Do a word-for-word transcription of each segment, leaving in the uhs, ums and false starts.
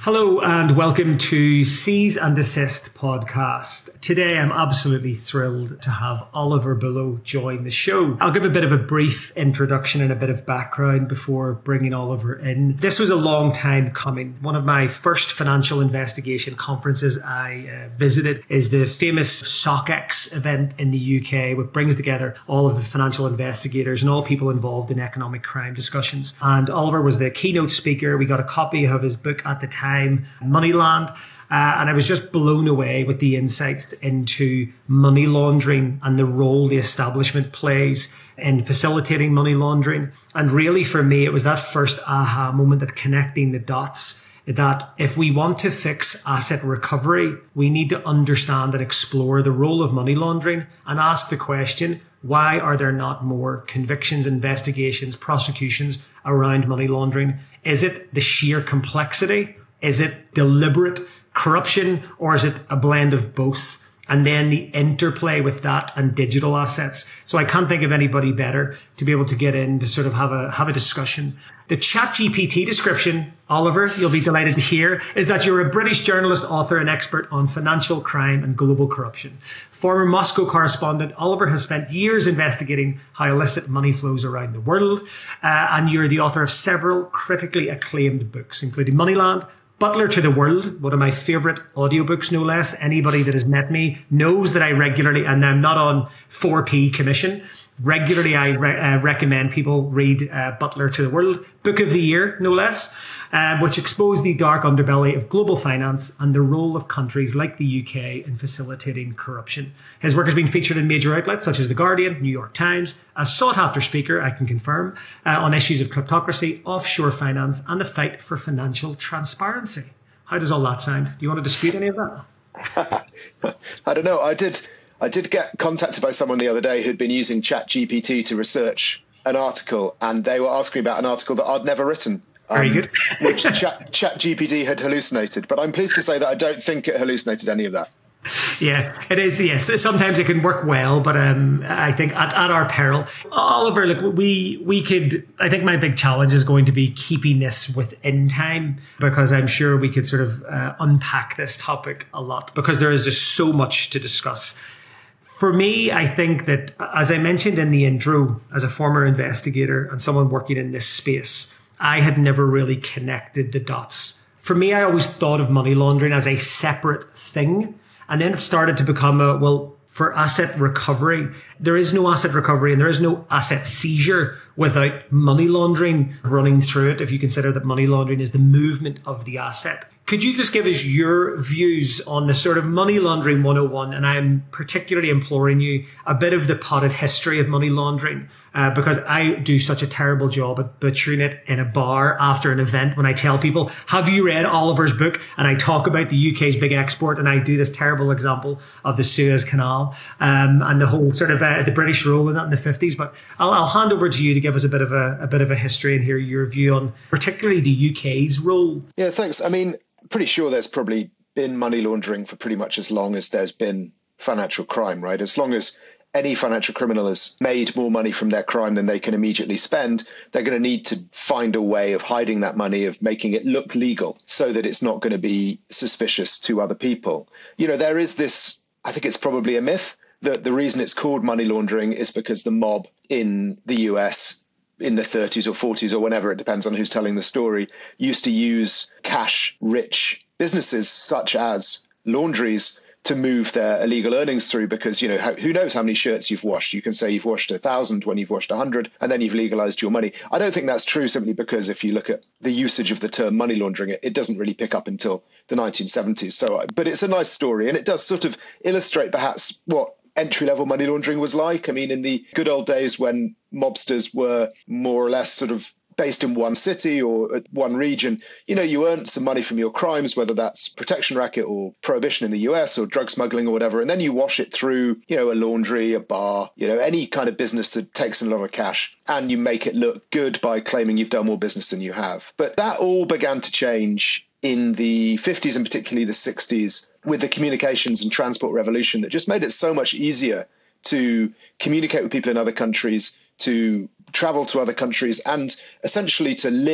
Hello and welcome to Cease and Desist podcast. Today I'm absolutely thrilled to have Oliver Bullough join the show. I'll give a bit of a brief introduction and a bit of background before bringing Oliver in. This was a long time coming. One of my first financial investigation conferences I uh, visited is the famous SOCEX event in the U K, which brings together all of the financial investigators and all people involved in economic crime discussions. And Oliver was the keynote speaker. We got a copy of his book at the time, Moneyland, uh, and I was just blown away with the insights into money laundering and the role the establishment plays in facilitating money laundering. And really for me, it was that first aha moment, that connecting the dots, that if we want to fix asset recovery, we need to understand and explore the role of money laundering and ask the question, why are there not more convictions, investigations, prosecutions around money laundering? Is it the sheer complexity? Is it deliberate corruption, or is it a blend of both? And then the interplay with that and digital assets. So I can't think of anybody better to be able to get in to sort of have a have a discussion. The ChatGPT description, Oliver, you'll be delighted to hear, is that you're a British journalist, author, and expert on financial crime and global corruption. Former Moscow correspondent, Oliver has spent years investigating how illicit money flows around the world. Uh, and you're the author of several critically acclaimed books, including Moneyland, Butler to the World, one of my favorite audiobooks, no less. Anybody that has met me knows that I regularly, and I'm not on four p commission, regularly I re- uh, recommend people read uh, Butler to the World, Book of the Year, no less, uh, which exposed the dark underbelly of global finance and the role of countries like the U K in facilitating corruption. His work has been featured in major outlets such as The Guardian, New York Times, a sought-after speaker, I can confirm, uh, on issues of kleptocracy, offshore finance, and the fight for financial transparency. How does all that sound? Do you want to dispute any of that? I don't know. I did... I did get contacted by someone the other day who'd been using ChatGPT to research an article, and they were asking me about an article that I'd never written. Um, Very good. which Chat, ChatGPT had hallucinated. But I'm pleased to say that I don't think it hallucinated any of that. Yeah, it is. Yes, sometimes it can work well, but um, I think at, at our peril. Oliver, look, we we could. I think my big challenge is going to be keeping this within time, because I'm sure we could sort of uh, unpack this topic a lot, because there is just so much to discuss. For me, I think that, as I mentioned in the intro, as a former investigator and someone working in this space, I had never really connected the dots. For me, I always thought of money laundering as a separate thing. And then it started to become a, well, for asset recovery, there is no asset recovery and there is no asset seizure without money laundering running through it, if you consider that money laundering is the movement of the asset. Could you just give us your views on the sort of money laundering one oh one? And I'm particularly imploring you a bit of the potted history of money laundering, uh, because I do such a terrible job at butchering it in a bar after an event when I tell people, have you read Oliver's book? And I talk about the U K's big export, and I do this terrible example of the Suez Canal um, and the whole sort of uh, the British role in that in the fifties. But I'll, I'll hand over to you to give us a bit of a, a bit of a history and hear your view on particularly the U K's role. Yeah, thanks. I mean, pretty sure there's probably been money laundering for pretty much as long as there's been financial crime, right? As long as any financial criminal has made more money from their crime than they can immediately spend, they're going to need to find a way of hiding that money, of making it look legal so that it's not going to be suspicious to other people. You know, there is this, I think it's probably a myth, that the reason it's called money laundering is because the mob in the U S in the thirties or forties or whenever, it depends on who's telling the story, used to use cash-rich businesses such as laundries to move their illegal earnings through, because, you know, how, who knows how many shirts you've washed. You can say you've washed a thousand when you've washed a hundred, and then you've legalized your money. I don't think that's true, simply because if you look at the usage of the term money laundering, it, it doesn't really pick up until the nineteen seventies. So, but it's a nice story, and it does sort of illustrate perhaps what entry-level money laundering was like. I mean, in the good old days when mobsters were more or less sort of based in one city or one region, you know, you earned some money from your crimes, whether that's protection racket or prohibition in the U S or drug smuggling or whatever, and then you wash it through, you know, a laundry, a bar, you know, any kind of business that takes in a lot of cash, and you make it look good by claiming you've done more business than you have. But that all began to change in the fifties and particularly the sixties with the communications and transport revolution that just made it so much easier to communicate with people in other countries, to travel to other countries, and essentially to live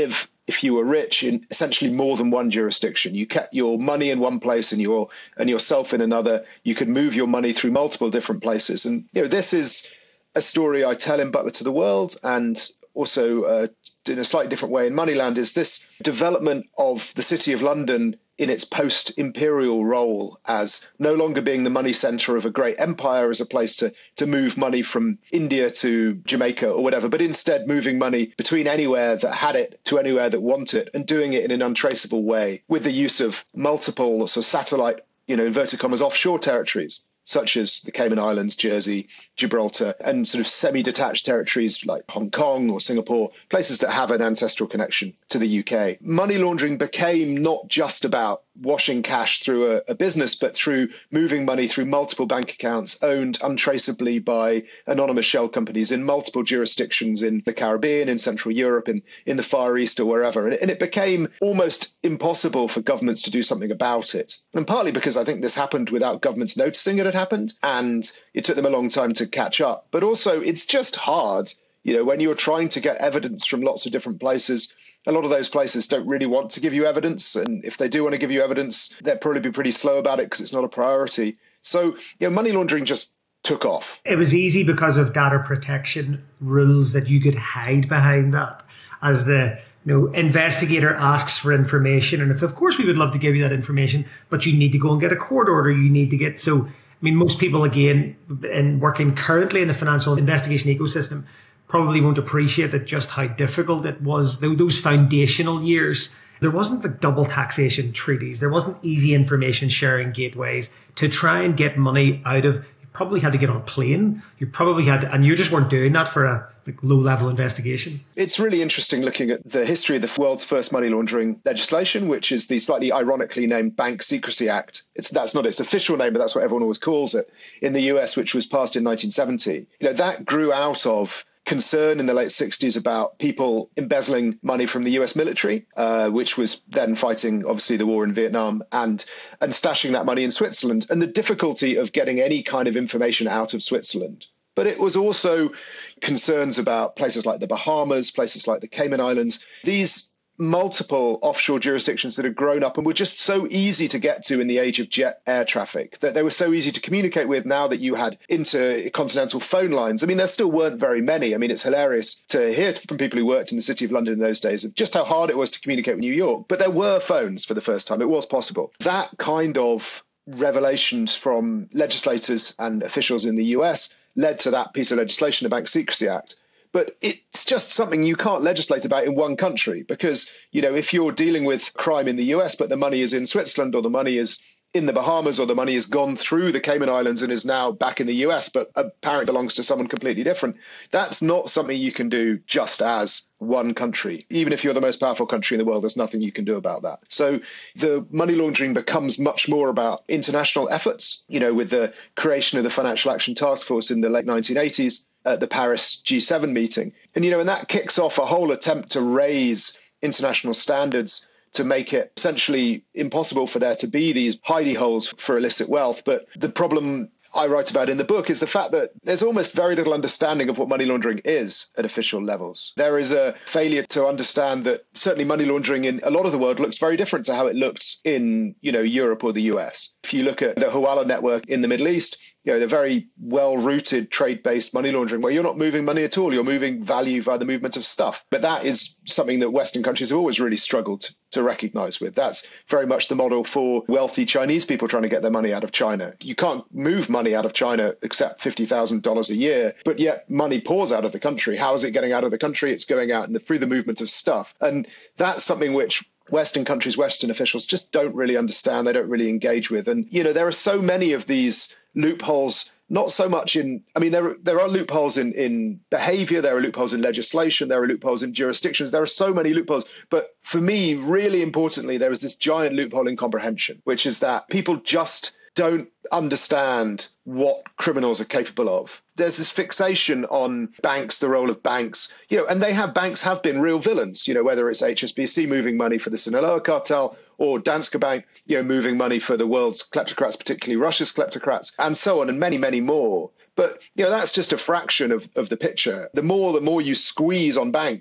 if you were rich in essentially more than one jurisdiction. You kept your money in one place and your and yourself in another. You could move your money through multiple different places. And you know, this is a story I tell in Butler to the World, and also uh, in a slightly different way in Moneyland, is this development of the City of London in its post-imperial role as no longer being the money center of a great empire as a place to, to move money from India to Jamaica or whatever, but instead moving money between anywhere that had it to anywhere that wanted it, and doing it in an untraceable way with the use of multiple sort of satellite, you know, inverted commas, offshore territories, such as the Cayman Islands, Jersey, Gibraltar, and sort of semi-detached territories like Hong Kong or Singapore, places that have an ancestral connection to the U K. Money laundering became not just about washing cash through a, a business, but through moving money through multiple bank accounts owned untraceably by anonymous shell companies in multiple jurisdictions in the Caribbean, in Central Europe, in, in the Far East or wherever. And, and it became almost impossible for governments to do something about it. And partly because I think this happened without governments noticing it had happened, and it took them a long time to catch up. But also, it's just hard. You know, when you're trying to get evidence from lots of different places, a lot of those places don't really want to give you evidence. And if they do want to give you evidence, they'll probably be pretty slow about it because it's not a priority. So, you know, money laundering just took off. It was easy because of data protection rules that you could hide behind that. As the you know, investigator asks for information, and it's, of course, we would love to give you that information, but you need to go and get a court order. You need to get, so, I mean, most people, again, in working currently in the financial investigation ecosystem, probably won't appreciate that just how difficult it was. Those foundational years, there wasn't the double taxation treaties. There wasn't easy information sharing gateways to try and get money out of. You probably had to get on a plane. You probably had, and you just weren't doing that for a like, low-level investigation. It's really interesting looking at the history of the world's first money laundering legislation, which is the slightly ironically named Bank Secrecy Act. It's that's not its official name, but that's what everyone always calls it. In the U S, which was passed in nineteen seventy, you know, that grew out of concern in the late sixties about people embezzling money from the U S military, uh, which was then fighting, obviously, the war in Vietnam, and and stashing that money in Switzerland, and the difficulty of getting any kind of information out of Switzerland. But it was also concerns about places like the Bahamas, places like the Cayman Islands, these multiple offshore jurisdictions that had grown up and were just so easy to get to in the age of jet air traffic, that they were so easy to communicate with now that you had intercontinental phone lines. I mean, there still weren't very many. I mean, it's hilarious to hear from people who worked in the City of London in those days of just how hard it was to communicate with New York. But there were phones for the first time. It was possible. That kind of revelations from legislators and officials in the U S led to that piece of legislation, the Bank Secrecy Act. But it's just something you can't legislate about in one country because, you know, if you're dealing with crime in the U S, but the money is in Switzerland or the money is in the Bahamas or the money has gone through the Cayman Islands and is now back in the U S, but apparently belongs to someone completely different, that's not something you can do just as one country. Even if you're the most powerful country in the world, there's nothing you can do about that. So the money laundering becomes much more about international efforts, you know, with the creation of the Financial Action Task Force in the late nineteen eighties at the Paris G seven meeting. And, you know, and that kicks off a whole attempt to raise international standards to make it essentially impossible for there to be these hidey holes for illicit wealth. But the problem I write about in the book is the fact that there's almost very little understanding of what money laundering is at official levels. There is a failure to understand that certainly money laundering in a lot of the world looks very different to how it looked in, you know, Europe or the U S. If you look at the Hawala network in the Middle East, you know, they're very well-rooted trade-based money laundering where you're not moving money at all. You're moving value via the movement of stuff. But that is something that Western countries have always really struggled to recognize with. That's very much the model for wealthy Chinese people trying to get their money out of China. You can't move money out of China except fifty thousand dollars a year, but yet money pours out of the country. How is it getting out of the country? It's going out in the, through the movement of stuff. And that's something which Western countries, Western officials just don't really understand. They don't really engage with. And, you know, there are so many of these loopholes, not so much in, I mean, there, there are loopholes in, in behavior, there are loopholes in legislation, there are loopholes in jurisdictions, there are so many loopholes. But for me, really importantly, there is this giant loophole in comprehension, which is that people just don't understand what criminals are capable of. There's this fixation on banks, the role of banks, you know, and they have banks have been real villains, you know, whether it's H S B C moving money for the Sinaloa cartel or Danske Bank, you know, moving money for the world's kleptocrats, particularly Russia's kleptocrats, and so on, and many, many more. But, you know, that's just a fraction of, of the picture. The more, the more you squeeze on banks,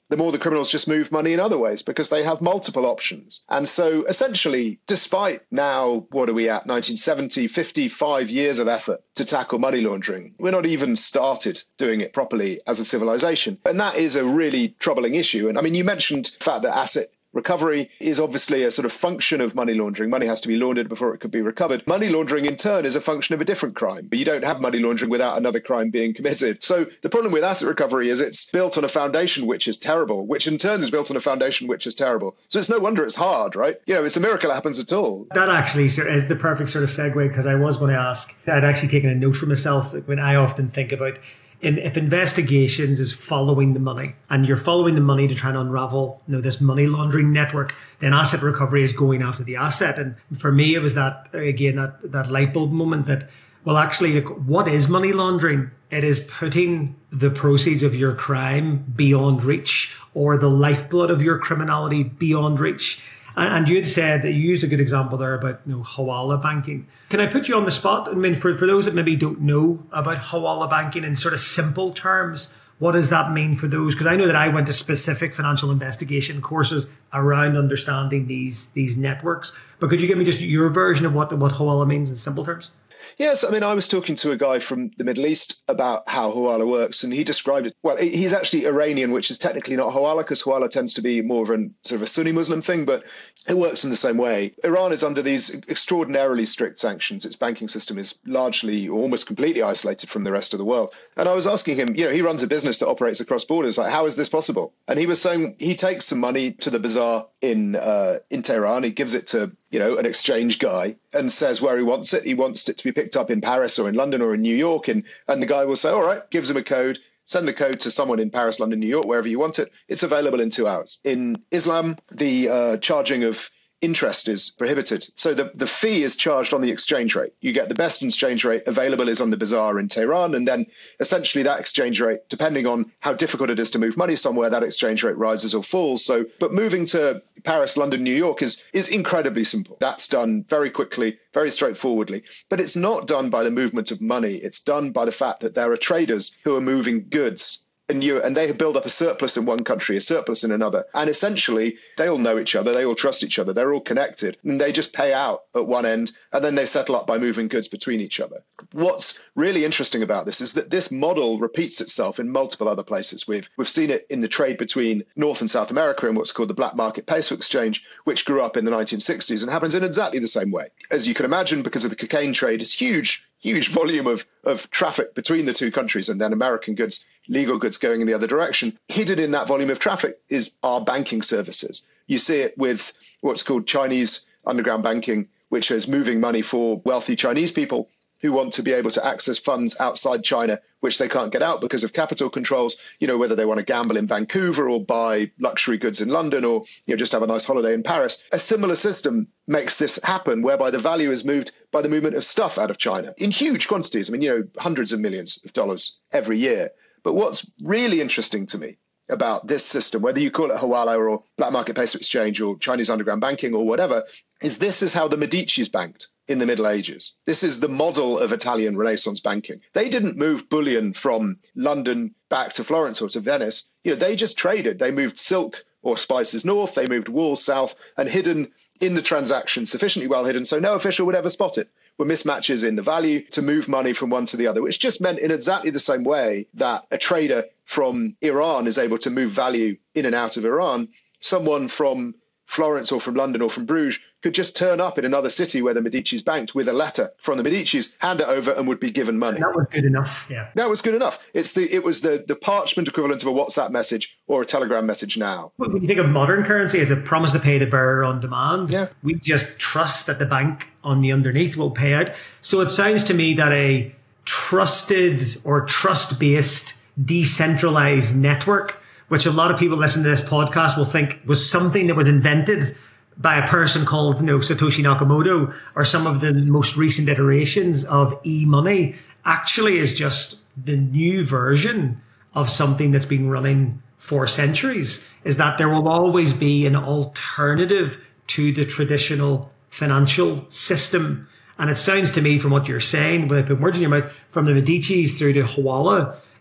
the more the criminals just move money in other ways because they have multiple options. And so essentially, despite now, what are we at, nineteen seventy, fifty-five years of effort to tackle money laundering, we're not even started doing it properly as a civilization. And that is a really troubling issue. And I mean, you mentioned the fact that asset recovery is obviously a sort of function of money laundering. Money has to be laundered before it could be recovered. Money laundering, in turn, is a function of a different crime. But you don't have money laundering without another crime being committed. So the problem with asset recovery is it's built on a foundation which is terrible, which in turn is built on a foundation which is terrible. So it's no wonder it's hard, right? You know, it's a miracle it happens at all. That actually is the perfect sort of segue, because I was going to ask, I'd actually taken a note for myself when I often think about In, if investigations is following the money, and you're following the money to try and unravel, you know, this money laundering network, then asset recovery is going after the asset. And for me, it was that, again, that, that light bulb moment that, well, actually, like, what is money laundering? It is putting the proceeds of your crime beyond reach, or the lifeblood of your criminality beyond reach. And you had said, you used a good example there about, you know, Hawala banking. Can I put you on the spot? I mean, for, for those that maybe don't know about Hawala banking in sort of simple terms, what does that mean for those? Because I know that I went to specific financial investigation courses around understanding these these networks. But could you give me just your version of what, what Hawala means in simple terms? Yes, I mean, I was talking to a guy from the Middle East about how Hawala works, and he described it. Well, he's actually Iranian, which is technically not Hawala, because Hawala tends to be more of a sort of a Sunni Muslim thing, but it works in the same way. Iran is under these extraordinarily strict sanctions. Its banking system is largely, or almost completely isolated from the rest of the world. And I was asking him, you know, he runs a business that operates across borders. Like, how is this possible? And he was saying he takes some money to the bazaar in uh, in Tehran. He gives it to, you know, an exchange guy and says where he wants it. He wants it to be picked up in Paris or in London or in New York. And, and the guy will say, all right, gives him a code, send the code to someone in Paris, London, New York, wherever you want it. It's available in two hours. In Islam, the uh, charging of interest is prohibited. So the, the fee is charged on the exchange rate. You get the best exchange rate available is on the bazaar in Tehran. And then essentially that exchange rate, depending on how difficult it is to move money somewhere, that exchange rate rises or falls. So, but moving to Paris, London, New York is, is incredibly simple. That's done very quickly, very straightforwardly. But it's not done by the movement of money. It's done by the fact that there are traders who are moving goods. And you and they have built up a surplus in one country, a surplus in another. And essentially, they all know each other. They all trust each other. They're all connected. And they just pay out at one end, and then they settle up by moving goods between each other. What's really interesting about this is that this model repeats itself in multiple other places. We've, we've seen it in the trade between North and South America in what's called the black market peso exchange, which grew up in the nineteen sixties and happens in exactly the same way. As you can imagine, because of the cocaine trade, it's huge, huge volume of, of traffic between the two countries, and then American goods, legal goods going in the other direction. Hidden in that volume of traffic is our banking services. You see it with what's called Chinese underground banking, which is moving money for wealthy Chinese people who want to be able to access funds outside China, which they can't get out because of capital controls, you know, whether they want to gamble in Vancouver or buy luxury goods in London or, you know, just have a nice holiday in Paris. A similar system makes this happen, whereby the value is moved by the movement of stuff out of China in huge quantities. I mean, you know, hundreds of millions of dollars every year. But what's really interesting to me about this system, whether you call it Hawala or black market peso exchange or Chinese underground banking or whatever, is this is how the Medicis banked in the Middle Ages. This is the model of Italian Renaissance banking. They didn't move bullion from London back to Florence or to Venice. You know, they just traded. They moved silk or spices north. They moved wool south, and hidden in the transaction, sufficiently well hidden so no official would ever spot it, were mismatches in the value to move money from one to the other, which just meant in exactly the same way that a trader from Iran is able to move value in and out of Iran, someone from Florence or from London or from Bruges could just turn up in another city where the Medicis banked with a letter from the Medicis, hand it over, and would be given money. And that was good enough. Yeah, that was good enough. It's the it was the the parchment equivalent of a WhatsApp message or a Telegram message now. When you think of modern currency as a promise to pay the bearer on demand, yeah. we just trust that the bank on the underneath will pay out. So it sounds to me that a trusted or trust-based decentralized network, which a lot of people listening to this podcast will think was something that was invented by a person called, you know, Satoshi Nakamoto, or some of the most recent iterations of e-money, actually is just the new version of something that's been running for centuries, is that there will always be an alternative to the traditional financial system. And it sounds to me, from what you're saying, with the words in your mouth, from the Medicis through to Hawala,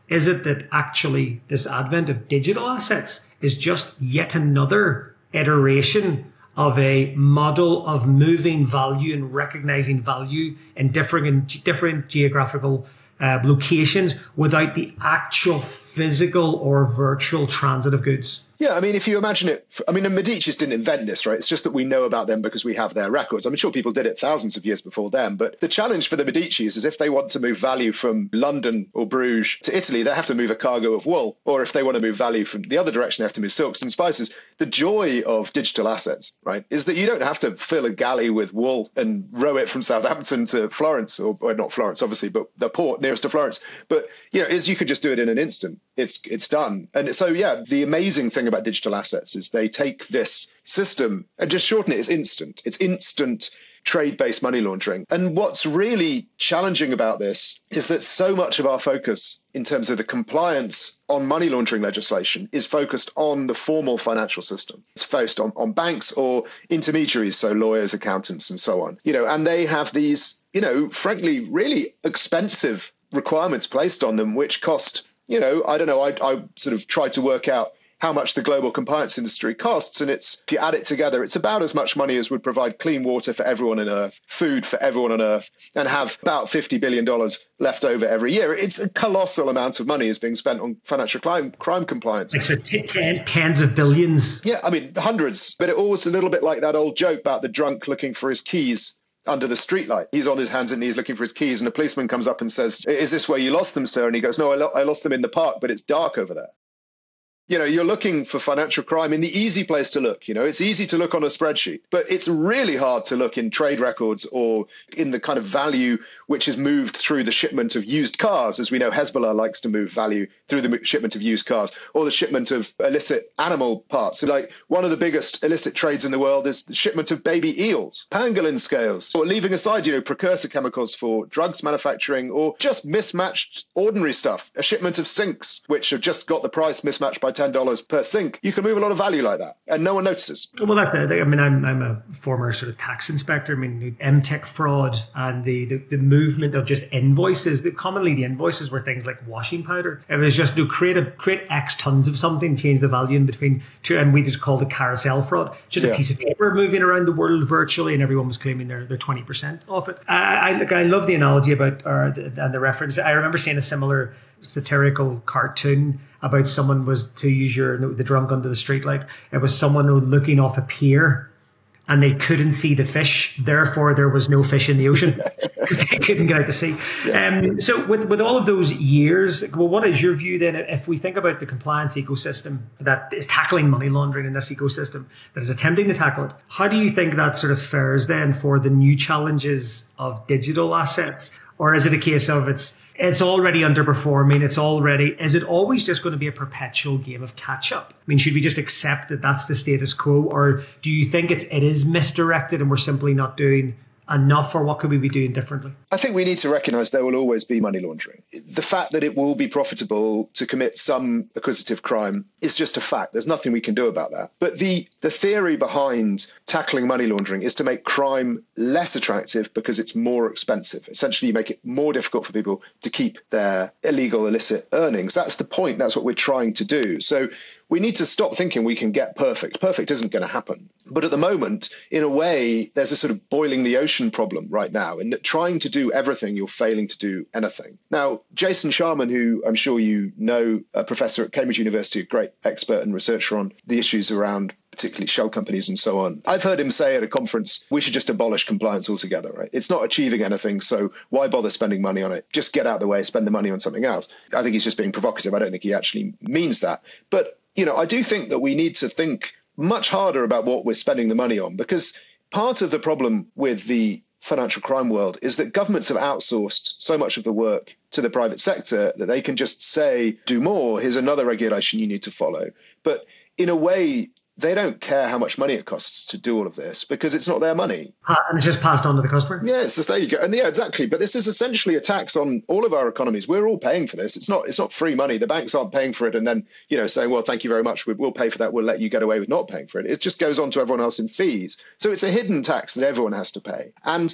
Is it that actually this advent of digital assets is just yet another iteration of a model of moving value and recognizing value in different, in different geographical uh, locations without the actual physical or virtual transit of goods? Yeah, I mean, if you imagine it, I mean, the Medicis didn't invent this, right? It's just that we know about them because we have their records. I'm sure people did it thousands of years before them. But the challenge for the Medicis is if they want to move value from London or Bruges to Italy, they have to move a cargo of wool. Or if they want to move value from the other direction, they have to move silks and spices. The joy of digital assets, right, is that you don't have to fill a galley with wool and row it from Southampton to Florence, or, or not Florence, obviously, but the port nearest to Florence. But, you know, is you could just do it in an instant. It's it's done. And so, yeah, the amazing thing about digital assets is they take this system and just shorten it. It's instant. It's instant trade-based money laundering. And what's really challenging about this is that so much of our focus in terms of the compliance on money laundering legislation is focused on the formal financial system. It's focused on, on banks or intermediaries, so lawyers, accountants, and so on. You know, and they have these, you know, frankly, really expensive requirements placed on them, which cost, you know, I don't know, I, I sort of tried to work out how much the global compliance industry costs. And it's, if you add it together, it's about as much money as would provide clean water for everyone on Earth, food for everyone on Earth, and have about fifty billion dollars left over every year. It's a colossal amount of money is being spent on financial crime, crime compliance. Like so t- ten, tens of billions. Yeah, I mean, hundreds. But it was a little bit like that old joke about the drunk looking for his keys under the streetlight. He's on his hands and knees looking for his keys, and a policeman comes up and says, "Is this where you lost them, sir?" And he goes, "No, I, lo- I lost them in the park, but it's dark over there." You know, you're looking for financial crime in the easy place to look. You know, it's easy to look on a spreadsheet, but it's really hard to look in trade records or in the kind of value which is moved through the shipment of used cars. As we know, Hezbollah likes to move value through the shipment of used cars or the shipment of illicit animal parts. So like one of the biggest illicit trades in the world is the shipment of baby eels, pangolin scales, or leaving aside, you know, precursor chemicals for drugs manufacturing or just mismatched ordinary stuff, a shipment of sinks, which have just got the price mismatched by ten dollars per sink. You can move a lot of value like that and no one notices. Well, that's it. I mean, I'm, I'm a former sort of tax inspector. I mean, M TEC fraud and the, the, the movement of just invoices. The, commonly, the invoices were things like washing powder. It was just to create, a, create X tons of something, change the value in between two, and we just called it carousel fraud. Just yeah. a piece of paper moving around the world virtually, and everyone was claiming their, their twenty percent off it. I, I, look, I love the analogy about, or the, and the reference. I remember seeing a similar satirical cartoon about someone was, to use your the drunk under the streetlight, it was someone looking off a pier and they couldn't see the fish, therefore there was no fish in the ocean because they couldn't get out to sea. Yeah. Um, so with, with all of those years, well, what is your view then if we think about the compliance ecosystem that is tackling money laundering in this ecosystem, that is attempting to tackle it, how do you think that sort of fares then for the new challenges of digital assets? Or is it a case of it's It's already underperforming. It's already, is it always just going to be a perpetual game of catch up? I mean, should we just accept that that's the status quo? Or do you think it's, it is misdirected and we're simply not doing enough, or what could we be doing differently? I think we need to recognize there will always be money laundering. The fact that it will be profitable to commit some acquisitive crime is just a fact. There's nothing we can do about that. But the, the theory behind tackling money laundering is to make crime less attractive because it's more expensive. Essentially, you make it more difficult for people to keep their illegal, illicit earnings. That's the point. That's what we're trying to do. So we need to stop thinking we can get perfect. Perfect isn't going to happen. But at the moment, in a way, there's a sort of boiling the ocean problem right now in that trying to do everything, you're failing to do anything. Now, Jason Sharman, who I'm sure you know, a professor at Cambridge University, a great expert and researcher on the issues around particularly shell companies and so on. I've heard him say at a conference, we should just abolish compliance altogether, right? It's not achieving anything, so why bother spending money on it? Just get out of the way, spend the money on something else. I think he's just being provocative. I don't think he actually means that. But you know, I do think that we need to think much harder about what we're spending the money on, because part of the problem with the financial crime world is that governments have outsourced so much of the work to the private sector that they can just say, do more, here's another regulation you need to follow. But in a way, they don't care how much money it costs to do all of this because it's not their money. And it's just passed on to the customer? Yeah, it's just, there you go. And yeah, exactly. But this is essentially a tax on all of our economies. We're all paying for this. It's not it's not free money. The banks aren't paying for it and then, you know, saying, well, thank you very much. We'll pay for that. We'll let you get away with not paying for it. It just goes on to everyone else in fees. So it's a hidden tax that everyone has to pay. And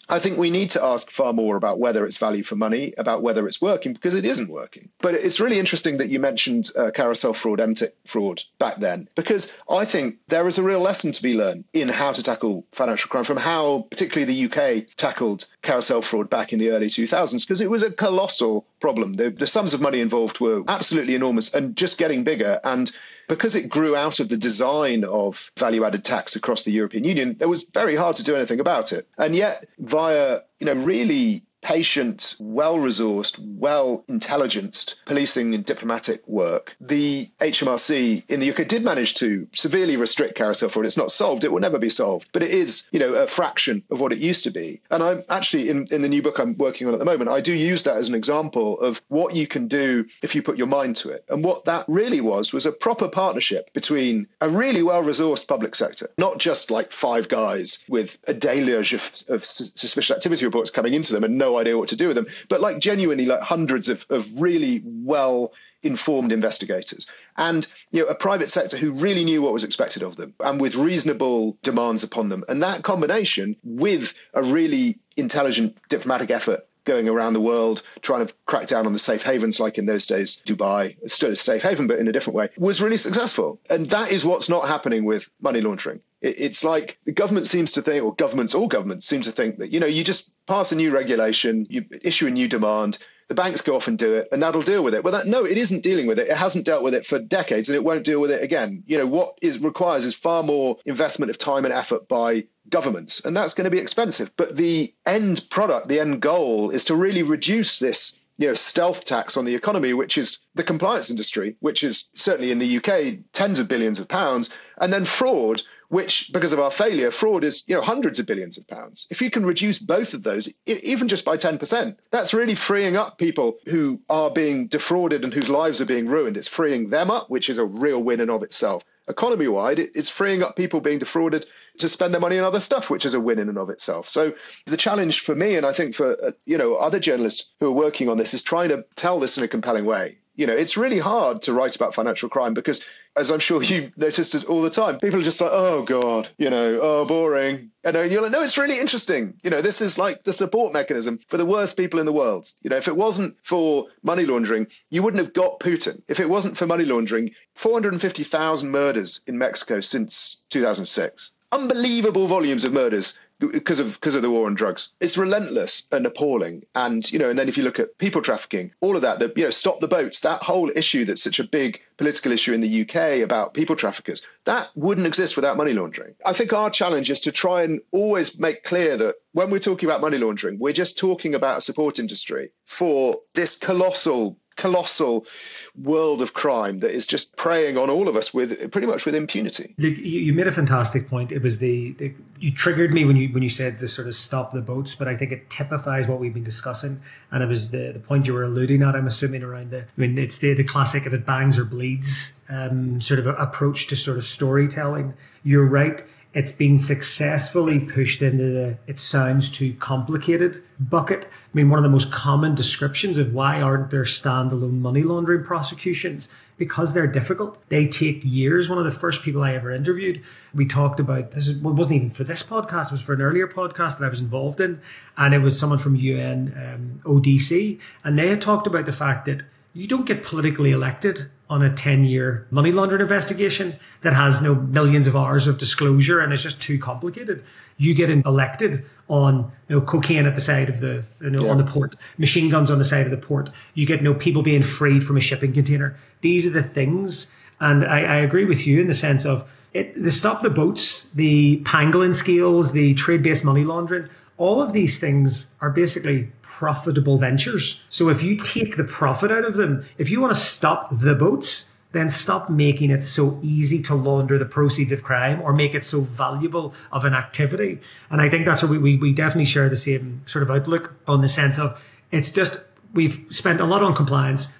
I think we need to ask far more about whether it's value for money, about whether it's working, because it isn't working. But it's really interesting that you mentioned uh, carousel fraud, M T I C fraud back then, because I think there is a real lesson to be learned in how to tackle financial crime from how particularly the U K tackled carousel fraud back in the early two thousands, because it was a colossal problem. The, the sums of money involved were absolutely enormous and just getting bigger. And because it grew out of the design of value-added tax across the European Union, it was very hard to do anything about it. And yet, via, you know, really patient, well-resourced, well-intelligenced policing and diplomatic work, the H M R C in the U K did manage to severely restrict carousel fraud. It's not solved. It will never be solved. But it is, you know, a fraction of what it used to be. And I'm actually, in, in the new book I'm working on at the moment, I do use that as an example of what you can do if you put your mind to it. And what that really was, was a proper partnership between a really well-resourced public sector, not just like five guys with a deluge of, of suspicious activity reports coming into them and no idea what to do with them, but like genuinely like hundreds of, of really well informed investigators and, you know, a private sector who really knew what was expected of them and with reasonable demands upon them. And that combination with a really intelligent diplomatic effort going around the world, trying to crack down on the safe havens, like in those days, Dubai, still a safe haven, but in a different way, was really successful. And that is what's not happening with money laundering. It's like the government seems to think, or governments, all governments seem to think that, you know, you just pass a new regulation, you issue a new demand, the banks go off and do it, and that'll deal with it. Well, that, no, it isn't dealing with it. It hasn't dealt with it for decades, and it won't deal with it again. You know, what is requires is far more investment of time and effort by governments, and that's going to be expensive. But the end product, the end goal, is to really reduce this, you know, stealth tax on the economy, which is the compliance industry, which is certainly in the U K tens of billions of pounds, and then fraud, which, because of our failure, fraud is, you know, hundreds of billions of pounds. If you can reduce both of those, even just by ten percent, that's really freeing up people who are being defrauded and whose lives are being ruined. It's freeing them up, which is a real win in of itself. Economy-wide, it's freeing up people being defrauded to spend their money on other stuff, which is a win in and of itself. So the challenge for me, and I think for, uh, you know, other journalists who are working on this, is trying to tell this in a compelling way. You know, it's really hard to write about financial crime because, as I'm sure you've noticed it all the time, people are just like, oh, God, you know, oh, boring. And you're like, no, it's really interesting. You know, this is like the support mechanism for the worst people in the world. You know, if it wasn't for money laundering, you wouldn't have got Putin. If it wasn't for money laundering, four hundred fifty thousand murders in Mexico since two thousand six. Unbelievable volumes of murders because of because of the war on drugs. It's relentless and appalling. And, you know, and then if you look at people trafficking, all of that, the, you know, stop the boats, that whole issue that's such a big political issue in the U K about people traffickers, that wouldn't exist without money laundering. I think our challenge is to try and always make clear that when we're talking about money laundering, we're just talking about a support industry for this colossal colossal world of crime that is just preying on all of us with pretty much with impunity. Look, you made a fantastic point. It was the, the you triggered me when you when you said to sort of stop the boats, but I think it typifies what we've been discussing. And it was the, the point you were alluding at, I'm assuming, around the, I mean, it's the, the classic if it bangs or bleeds um, sort of approach to sort of storytelling. You're right. It's been successfully pushed into the it sounds too complicated bucket. I mean, one of the most common descriptions of why aren't there standalone money laundering prosecutions? Because they're difficult. They take years. One of the first people I ever interviewed, we talked about, this is, well, it wasn't even for this podcast, it was for an earlier podcast that I was involved in. And it was someone from U N um, O D C. And they had talked about the fact that you don't get politically elected on a ten-year money laundering investigation that has no millions of hours of disclosure and it's just too complicated. You get elected on, you know, cocaine at the side of the, you know, yeah. on the port, machine guns on the side of the port. You get, you know, people being freed from a shipping container. These are the things. And I, I agree with you in the sense of it, the stop the boats, the pangolin scales, the trade-based money laundering, all of these things are basically profitable ventures. So if you take the profit out of them, if you want to stop the boats, then stop making it so easy to launder the proceeds of crime or make it so valuable of an activity. And I think that's what we, we, we definitely share the same sort of outlook on the sense of it's just, we've spent a lot on compliance,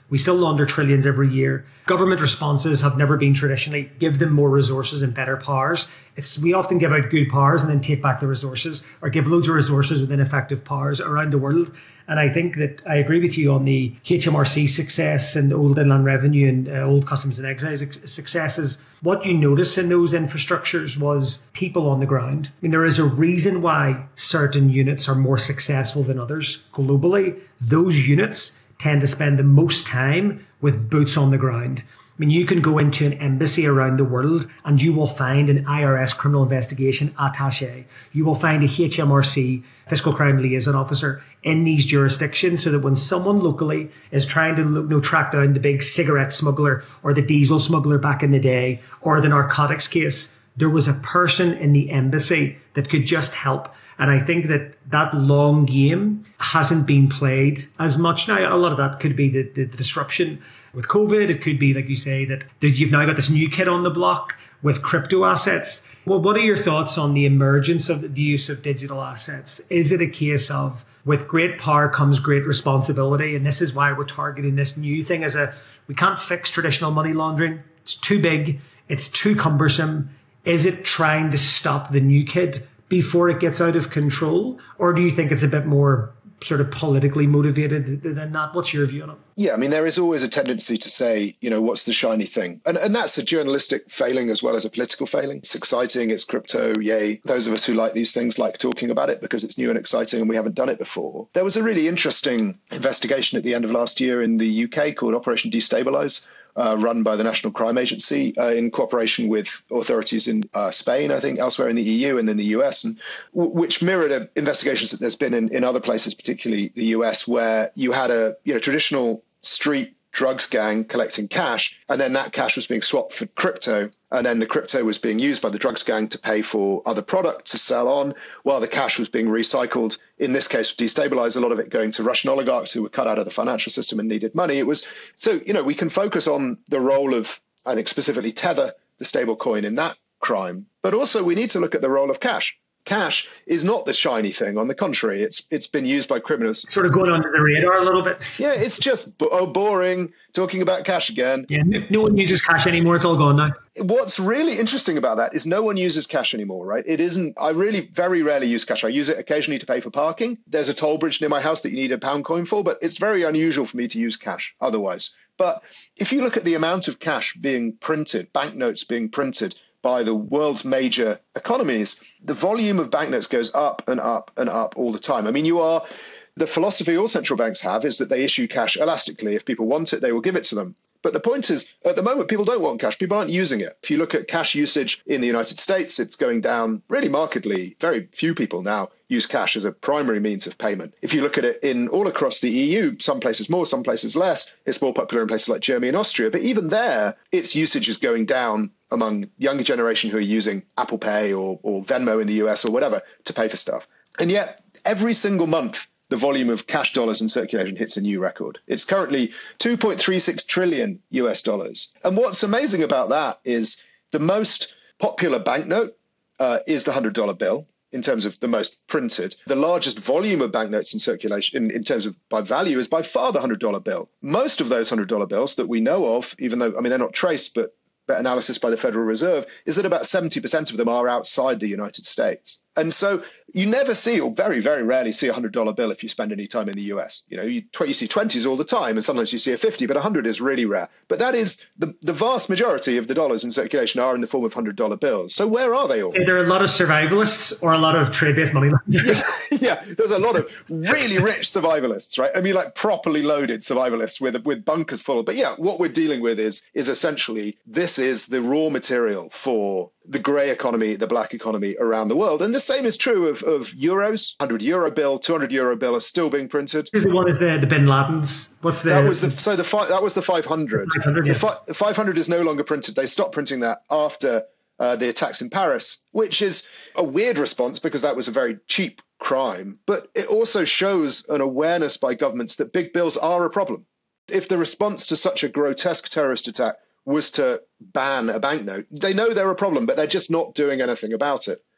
We still launder trillions every year. Government responses have never been traditionally give them more resources and better powers. It's we often give out good powers and then take back the resources, or give loads of resources with ineffective powers around the world. And I think that I agree with you on the H M R C success and Old Inland Revenue and uh, Old Customs and Excise successes. What you notice in those infrastructures was people on the ground. I mean, there is a reason why certain units are more successful than others globally. Those units tend to spend the most time with boots on the ground. I mean, you can go into an embassy around the world and you will find an I R S criminal investigation attaché. You will find a H M R C fiscal crime liaison officer in these jurisdictions, so that when someone locally is trying to you know, track down the big cigarette smuggler or the diesel smuggler back in the day or the narcotics case, there was a person in the embassy that could just help. And I think that that long game hasn't been played as much now. A lot of that could be the, the, the disruption with COVID. It could be, like you say, that, that you've now got this new kid on the block with crypto assets. Well, what are your thoughts on the emergence of the use of digital assets? Is it a case of with great power comes great responsibility? And this is why we're targeting this new thing as a, we can't fix traditional money laundering. It's too big. It's too cumbersome. Is it trying to stop the new kid before it gets out of control? Or do you think it's a bit more sort of politically motivated than that? What's your view on it? Yeah, I mean, there is always a tendency to say, you know, what's the shiny thing? And and that's a journalistic failing as well as a political failing. It's exciting, it's crypto, yay. Those of us who like these things like talking about it because it's new and exciting and we haven't done it before. There was a really interesting investigation at the end of last year in the U K called Operation Destabilize, Uh, run by the National Crime Agency uh, in cooperation with authorities in uh, Spain, I think, elsewhere in the E U and in the U S, and w- which mirrored uh, investigations that there's been in, in other places, particularly the U S, where you had a you know traditional street drugs gang collecting cash, and then that cash was being swapped for crypto, and then the crypto was being used by the drugs gang to pay for other product to sell on, while the cash was being recycled, in this case, destabilize, a lot of it going to Russian oligarchs who were cut out of the financial system and needed money. It was so, you know, we can focus on the role of, I think, specifically Tether, the stable coin, in that crime, but also we need to look at the role of cash. Cash is not the shiny thing. On the contrary, it's it's been used by criminals. Sort of going under the radar a little bit. Yeah, it's just oh, boring, talking about cash again. Yeah, no, no one uses cash anymore. It's all gone now. What's really interesting about that is no one uses cash anymore, right? It isn't, I really very rarely use cash. I use it occasionally to pay for parking. There's a toll bridge near my house that you need a pound coin for, but it's very unusual for me to use cash otherwise. But if you look at the amount of cash being printed, banknotes being printed by the world's major economies, the volume of banknotes goes up and up and up all the time. I mean, you are, the philosophy all central banks have is that they issue cash elastically. If people want it, they will give it to them. But the point is, at the moment, people don't want cash. People aren't using it. If you look at cash usage in the United States, it's going down really markedly. Very few people now use cash as a primary means of payment. If you look at it in all across the E U, some places more, some places less. It's more popular in places like Germany and Austria. But even there, its usage is going down among younger generation who are using Apple Pay or, or Venmo in the U S or whatever to pay for stuff. And yet, every single month, the volume of cash dollars in circulation hits a new record. It's currently two point three six trillion U S dollars. And what's amazing about that is the most popular banknote uh, is the one hundred dollar bill in terms of the most printed. The largest volume of banknotes in circulation in, in terms of by value is by far the one hundred dollar bill. Most of those one hundred dollar bills that we know of, even though, I mean, they're not traced, but but analysis by the Federal Reserve is that about seventy percent of them are outside the United States. And so you never see, or very, very rarely see a one hundred dollar bill if you spend any time in the U S. You know, you, you see twenties all the time, and sometimes you see a fifty, but one hundred is really rare. But that is the, the vast majority of the dollars in circulation are in the form of one hundred dollar bills. So where are they all? So there are a lot of survivalists or a lot of trade-based money launderers. Yeah, yeah, there's a lot of really rich survivalists, right? I mean, like properly loaded survivalists with with bunkers full. But yeah, what we're dealing with is is essentially this is the raw material for the grey economy, the black economy around the world. And the same is true of, of euros. one hundred euro bill, two hundred euro bill are still being printed. Is the one is the, the bin Ladens? What's the... That was the, so the fi- that was the five hundred. five hundred, yeah. The fi- five hundred is no longer printed. They stopped printing that after uh, the attacks in Paris, which is a weird response because that was a very cheap crime. But it also shows an awareness by governments that big bills are a problem. If the response to such a grotesque terrorist attack was to ban a banknote, they know they're a problem, but they're just not doing anything about it.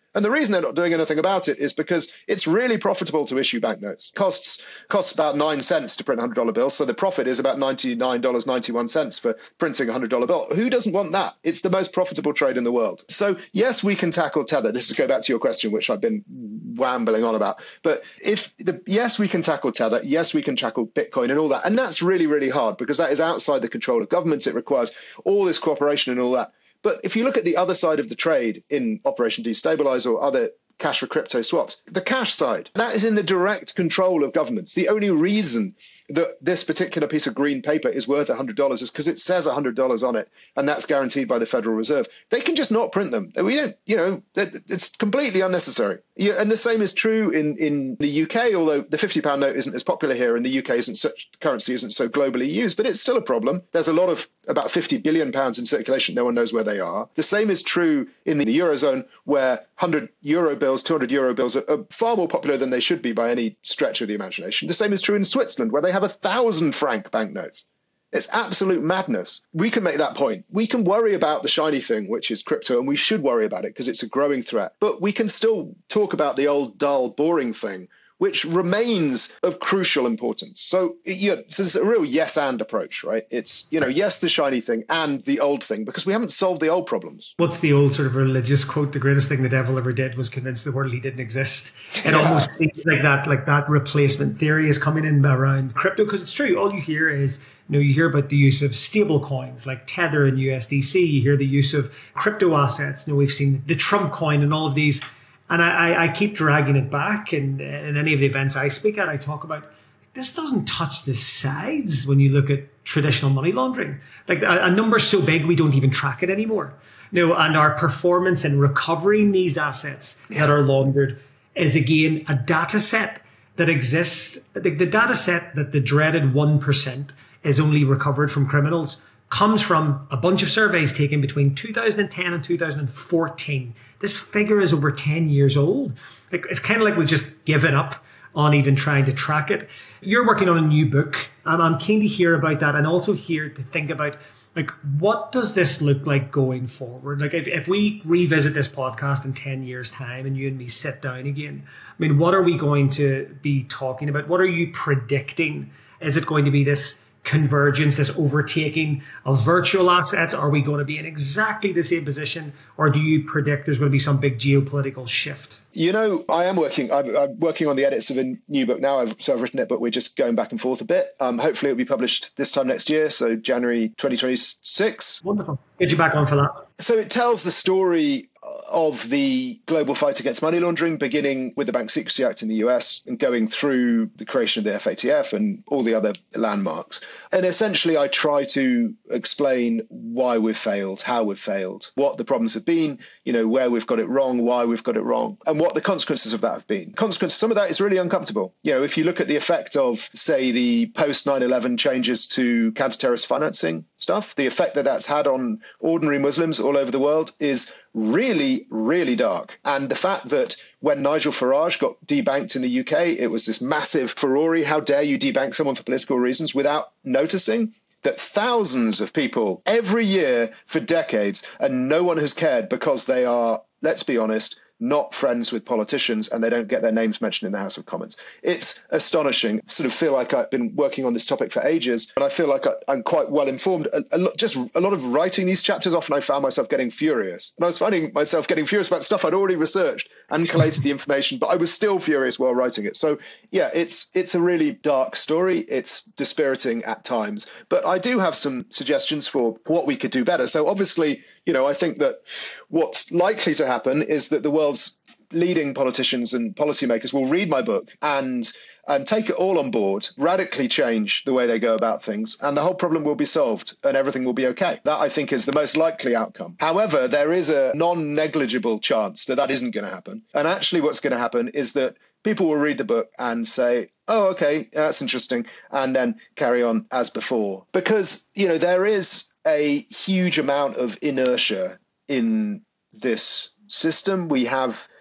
And the reason they're not doing anything about it is because it's really profitable to issue banknotes. Costs costs about nine cents to print a one hundred dollar bill, so the profit is about ninety-nine dollars and ninety-one cents for printing a one hundred dollar bill. Who doesn't want that? It's the most profitable trade in the world. So yes, we can tackle Tether. This is to go back to your question, which I've been wambling on about. But if the, yes, we can tackle Tether. Yes, we can tackle Bitcoin and all that. And that's really, really hard because that is outside the control of governments. It requires all this cooperation and all that. But if you look at the other side of the trade in Operation Destabilize or other cash for crypto swaps, the cash side, that is in the direct control of governments. The only reason that this particular piece of green paper is worth one hundred dollars is because it says one hundred dollars on it, and that's guaranteed by the Federal Reserve. They can just not print them. We don't, you know, it's completely unnecessary. Yeah, and the same is true in, in the U K, although the fifty pound note isn't as popular here, and the U K isn't such currency isn't so globally used, but it's still a problem. There's a lot of about fifty billion pounds in circulation. No one knows where they are. The same is true in the Eurozone, where one hundred euro bills, two hundred euro bills are, are far more popular than they should be by any stretch of the imagination. The same is true in Switzerland, where they have a thousand franc banknotes. It's absolute madness. We can make that point. We can worry about the shiny thing, which is crypto, and we should worry about it because it's a growing threat. But we can still talk about the old, dull, boring thing, which remains of crucial importance. So, yeah, so it's a real yes and approach, right? It's, you know, yes, the shiny thing and the old thing, because we haven't solved the old problems. What's the old sort of religious quote? The greatest thing the devil ever did was convince the world he didn't exist. It yeah. almost seems like that, like that replacement theory is coming in around crypto, because it's true. All you hear is, you know, you hear about the use of stable coins like Tether and U S D C. You hear the use of crypto assets. You know, we've seen the Trump coin and all of these. And I, I keep dragging it back. And in any of the events I speak at, I talk about this doesn't touch the sides when you look at traditional money laundering. Like a, a number so big, we don't even track it anymore. You know, and our performance in recovering these assets yeah. that are laundered is, again, a data set that exists. The, the data set that the dreaded one percent is only recovered from criminals comes from a bunch of surveys taken between two thousand ten and two thousand fourteen. This figure is over ten years old. Like, it's kind of like we've just given up on even trying to track it. You're working on a new book, and I'm keen to hear about that, and also here to think about, like, what does this look like going forward? Like, if, if we revisit this podcast in ten years' time and you and me sit down again, I mean, what are we going to be talking about? What are you predicting? Is it going to be this convergence, this overtaking of virtual assets? Are we going to be in exactly the same position, or do you predict there's going to be some big geopolitical shift? You know, I am working. I'm, I'm working on the edits of a new book now. I've, so I've written it, but we're just going back and forth a bit. Um, hopefully, it'll be published this time next year, so January twenty twenty-six. Wonderful. Get you back on for that. So it tells the story of the global fight against money laundering, beginning with the Bank Secrecy Act in the U S and going through the creation of the F A T F and all the other landmarks. And essentially, I try to explain why we've failed, how we've failed, what the problems have been, you know, where we've got it wrong, why we've got it wrong, and what the consequences of that have been. Consequences, some of that is really uncomfortable. You know, if you look at the effect of, say, the post nine eleven changes to counter-terrorist financing stuff, the effect that that's had on ordinary Muslims all over the world is really, really dark. And the fact that when Nigel Farage got debanked in the U K, it was this massive furore. How dare you debank someone for political reasons, without noticing that thousands of people every year for decades, and no one has cared because they are, let's be honest, not friends with politicians, and they don't get their names mentioned in the House of Commons. It's astonishing. I sort of feel like I've been working on this topic for ages, and I feel like I, I'm quite well informed. A, a lot, just a lot of writing these chapters, often I found myself getting furious. And I was finding myself getting furious about stuff I'd already researched and collated the information, but I was still furious while writing it. So yeah, it's it's a really dark story. It's dispiriting at times, but I do have some suggestions for what we could do better. So obviously, you know, I think that what's likely to happen is that the world's leading politicians and policymakers will read my book and and take it all on board, radically change the way they go about things, and the whole problem will be solved and everything will be okay. That, I think, is the most likely outcome. However, there is a non-negligible chance that that isn't going to happen. And actually what's going to happen is that people will read the book and say, oh, okay, that's interesting, and then carry on as before. Because, you know, there is a huge amount of inertia in this system. We have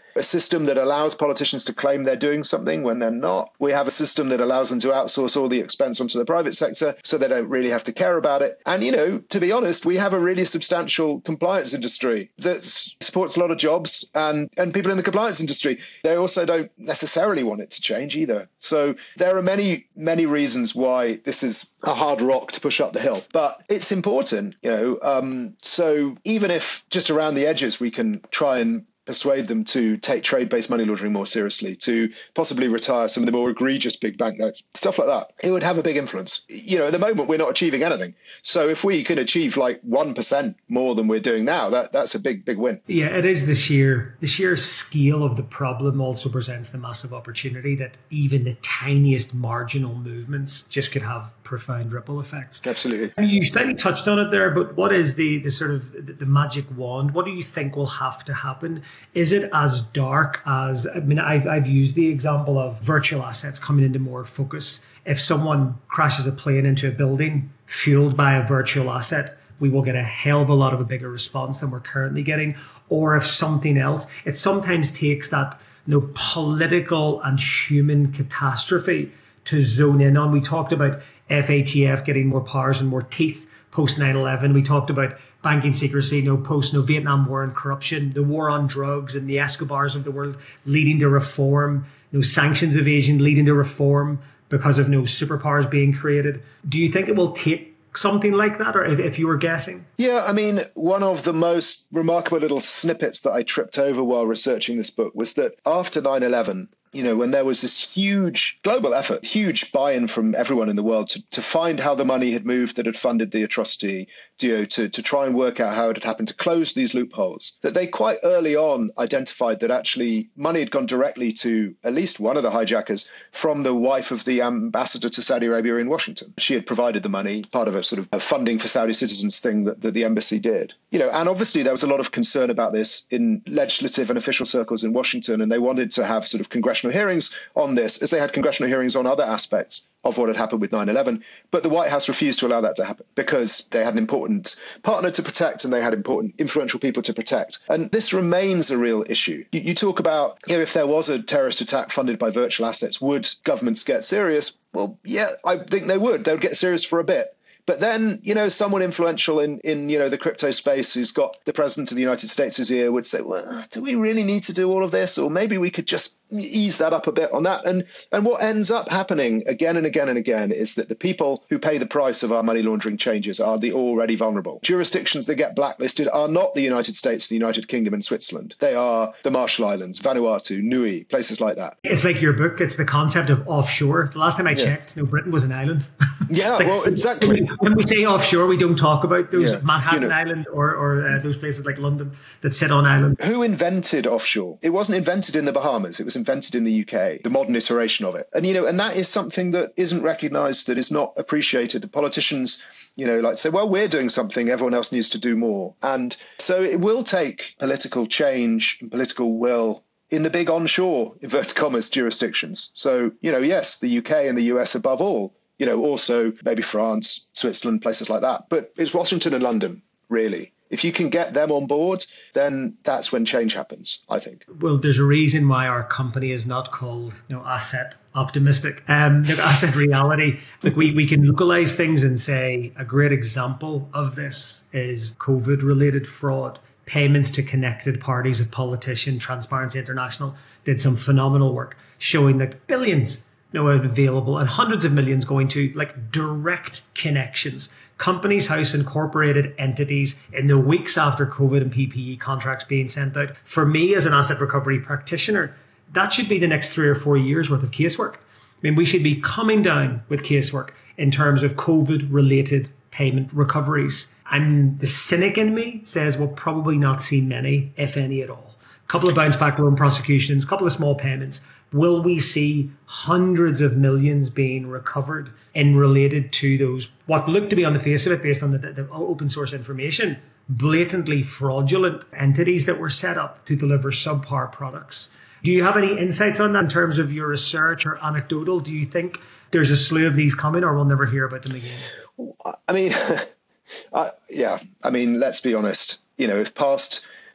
a system that allows politicians to claim they're doing something when they're not. We have a system that allows them to outsource all the expense onto the private sector so they don't really have to care about it. And, you know, to be honest, we have a really substantial compliance industry that supports a lot of jobs and, and people in the compliance industry. They also don't necessarily want it to change either. So there are many, many reasons why this is a hard rock to push up the hill. But it's important, you know. Um, so even if just around the edges we can try and persuade them to take trade-based money laundering more seriously, to possibly retire some of the more egregious big banknotes, stuff like that, it would have a big influence. You know, at the moment, we're not achieving anything. So if we can achieve like one percent more than we're doing now, that that's a big, big win. Yeah, it is the sheer, the sheer scale of the problem also presents the massive opportunity that even the tiniest marginal movements just could have profound ripple effects. Absolutely. And you slightly touched on it there, but what is the, the sort of the, the magic wand? What do you think will have to happen? Is it as dark as, I mean, I've, I've used the example of virtual assets coming into more focus. If someone crashes a plane into a building fueled by a virtual asset, we will get a hell of a lot of a bigger response than we're currently getting. Or if something else, it sometimes takes that, you know, political and human catastrophe to zone in on. We talked about F A T F getting more powers and more teeth post nine eleven. We talked about banking secrecy, you know, post no Vietnam War and corruption, the war on drugs and the Escobars of the world leading to reform, you know, sanctions evasion leading to reform because of no superpowers being created. Do you think it will take something like that, or if, if you were guessing? Yeah, I mean, one of the most remarkable little snippets that I tripped over while researching this book was that after nine eleven, you know, when there was this huge global effort, huge buy-in from everyone in the world to, to find how the money had moved that had funded the atrocity, you know, to, to try and work out how it had happened, to close these loopholes, that they quite early on identified that actually money had gone directly to at least one of the hijackers from the wife of the ambassador to Saudi Arabia in Washington. She had provided the money, part of a sort of a funding for Saudi citizens thing that, that the embassy did. You know, and obviously there was a lot of concern about this in legislative and official circles in Washington, and they wanted to have sort of congressional hearings on this, as they had congressional hearings on other aspects of what had happened with nine eleven. But the White House refused to allow that to happen because they had an important partner to protect and they had important influential people to protect. And this remains a real issue. You, you talk about, you know, if there was a terrorist attack funded by virtual assets, would governments get serious? Well, yeah, I think they would. They would get serious for a bit. But then, you know, someone influential in, in, you know, the crypto space who's got the president of the United States' ear would say, well, do we really need to do all of this? Or maybe we could just ease that up a bit on that. And and what ends up happening again and again and again is that the people who pay the price of our money laundering changes are the already vulnerable. Jurisdictions that get blacklisted are not the United States, the United Kingdom and Switzerland. They are the Marshall Islands, Vanuatu, Nui, places like that. It's like your book. It's the concept of offshore. The last time I Yeah. checked, you know, Britain was an island. Yeah, Like, well, exactly. When we say offshore, we don't talk about those Yeah, Manhattan you know. Island or, or uh, those places like London that sit on island. Who invented offshore? It wasn't invented in the Bahamas. It was invented in the U K, the modern iteration of it. And, you know, and that is something that isn't recognized, that is not appreciated. The politicians, you know, like say, well, we're doing something, everyone else needs to do more. And so it will take political change and political will in the big onshore, inverted commas, jurisdictions. So, you know, yes, the U K and the U S above all, you know, also maybe France, Switzerland, places like that. But it's Washington and London, really. If you can get them on board, then that's when change happens, I think. Well, there's a reason why our company is not called, you know, Asset Optimistic. Um, look, Asset Reality. Look, we, we can localize things and say a great example of this is COVID-related fraud. Payments to connected parties of politician, Transparency International did some phenomenal work showing that billions you know, available and hundreds of millions going to like direct connections. Companies House incorporated entities in the weeks after COVID and P P E contracts being sent out. For me as an asset recovery practitioner, that should be the next three or four years worth of casework. I mean, we should be coming down with casework in terms of COVID related payment recoveries. And the cynic in me says we'll probably not see many, if any at all. A couple of bounce back loan prosecutions, a couple of small payments. Will we see hundreds of millions being recovered in related to those, what look to be on the face of it, based on the, the open source information, blatantly fraudulent entities that were set up to deliver subpar products? Do you have any insights on that in terms of your research or anecdotal? Do you think there's a slew of these coming, or we'll never hear about them again? I mean, uh, yeah, I mean, let's be honest. You know, if past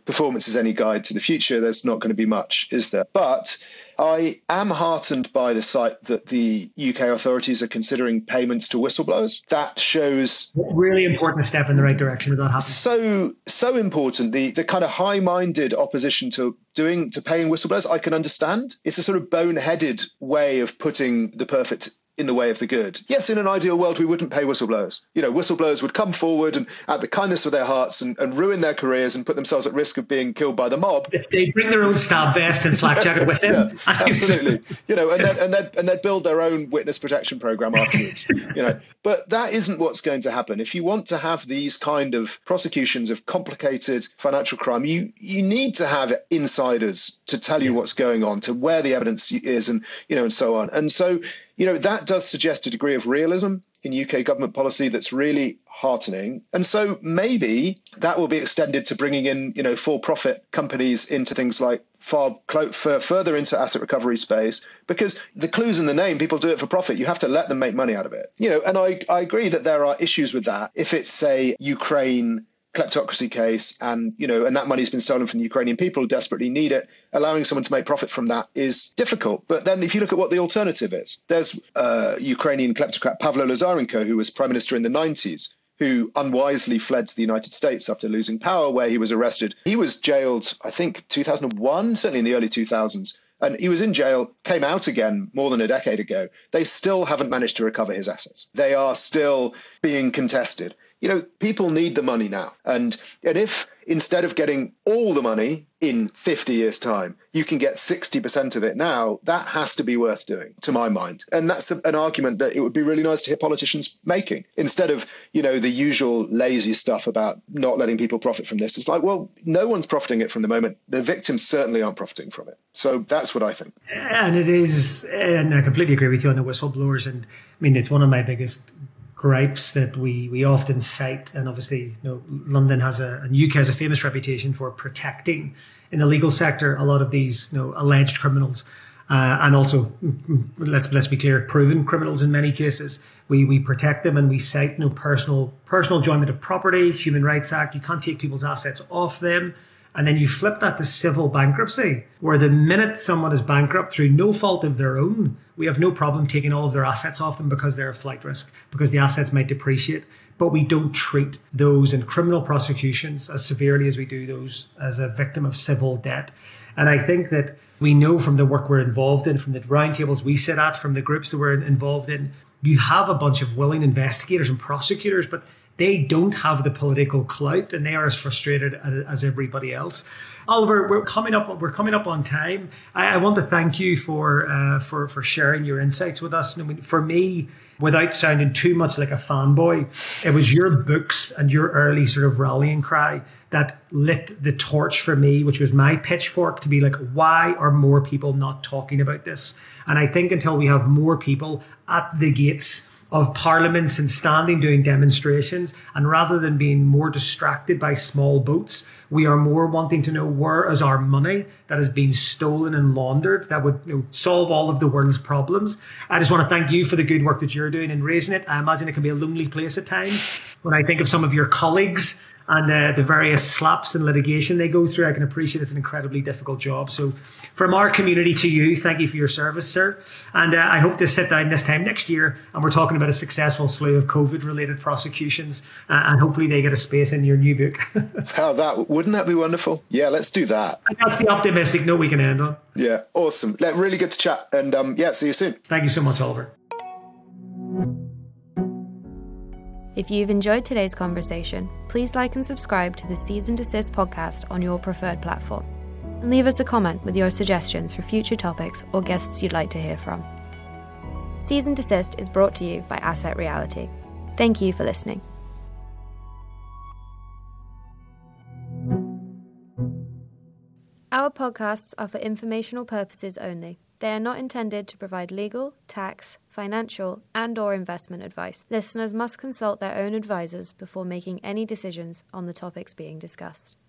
performance is any guide to the future, there's not going to be much, is there? But I am heartened by the sight that the U K authorities are considering payments to whistleblowers. That shows really important step in the right direction as that happens. So, so important. The the kind of high-minded opposition to doing to paying whistleblowers, I can understand. It's a sort of boneheaded way of putting the perfect in the way of the good. Yes, in an ideal world, we wouldn't pay whistleblowers. You know, whistleblowers would come forward and at the kindness of their hearts and, and ruin their careers and put themselves at risk of being killed by the mob. They bring their own stab vest and flak jacket with them. Yeah, absolutely. You know, and then and they'd, and they'd build their own witness protection program afterwards. You know, but that isn't what's going to happen. If you want to have these kind of prosecutions of complicated financial crime, you you need to have insiders to tell you what's going on, to where the evidence is, and you know, and so on. And so, you know, that does suggest a degree of realism in U K government policy that's really heartening. And so maybe that will be extended to bringing in, you know, for-profit companies into things like far clo- for further into asset recovery space, because the clue's in the name. People do it for profit. You have to let them make money out of it. You know, and I, I agree that there are issues with that. If it's, say, Ukraine kleptocracy case and, you know, and that money's been stolen from the Ukrainian people who desperately need it, allowing someone to make profit from that is difficult. But then if you look at what the alternative is, there's uh, Ukrainian kleptocrat Pavlo Lazarenko, who was prime minister in the nineties, who unwisely fled to the United States after losing power, where he was arrested. He was jailed, I think, two thousand one, certainly in the early two thousands. And he was in jail, came out again more than a decade ago. They still haven't managed to recover his assets. They are still being contested. You know, people need the money now. And, and if instead of getting all the money in fifty years' time, you can get sixty percent of it now, that has to be worth doing, to my mind. And that's a, an argument that it would be really nice to hear politicians making. Instead of, you know, the usual lazy stuff about not letting people profit from this. It's like, well, no one's profiting it from the moment. The victims certainly aren't profiting from it. So that's what I think. And it is, and I completely agree with you on the whistleblowers. And I mean, it's one of my biggest gripes that we we often cite, and obviously, you know, London has a, and U K has a famous reputation for protecting in the legal sector a lot of these, you know, alleged criminals, uh, and also let's let's be clear, proven criminals in many cases. We we protect them and we cite, you know, personal personal enjoyment of property, Human Rights Act. You can't take people's assets off them. And then you flip that to civil bankruptcy, where the minute someone is bankrupt through no fault of their own, we have no problem taking all of their assets off them because they're a flight risk, because the assets might depreciate. But we don't treat those in criminal prosecutions as severely as we do those as a victim of civil debt. And I think that we know from the work we're involved in, from the roundtables we sit at, from the groups that we're involved in, you have a bunch of willing investigators and prosecutors, but they don't have the political clout, and they are as frustrated as everybody else. Oliver, we're coming up. We're coming up on time. I, I want to thank you for uh, for for sharing your insights with us. And I mean, for me, without sounding too much like a fanboy, it was your books and your early sort of rallying cry that lit the torch for me, which was my pitchfork to be like, why are more people not talking about this? And I think until we have more people at the gates of parliaments and standing doing demonstrations, and rather than being more distracted by small boats, we are more wanting to know where is our money that has been stolen and laundered that would, you know, solve all of the world's problems. I just want to thank you for the good work that you're doing in raising it. I imagine it can be a lonely place at times. When I think of some of your colleagues and uh, the various slaps and litigation they go through, I can appreciate it's an incredibly difficult job. So from our community to you, thank you for your service, sir. And uh, I hope to sit down this time next year and we're talking about a successful slew of COVID-related prosecutions, uh, and hopefully they get a space in your new book. How that wouldn't that be wonderful? Yeah, let's do that. And that's the optimistic note we can end on. Yeah, awesome. Really good to chat. And um, yeah, see you soon. Thank you so much, Oliver. If you've enjoyed today's conversation, please like and subscribe to the Cease and Desist podcast on your preferred platform. And leave us a comment with your suggestions for future topics or guests you'd like to hear from. Cease and Desist is brought to you by Asset Reality. Thank you for listening. Our podcasts are for informational purposes only. They are not intended to provide legal, tax, financial, and or investment advice. Listeners must consult their own advisors before making any decisions on the topics being discussed.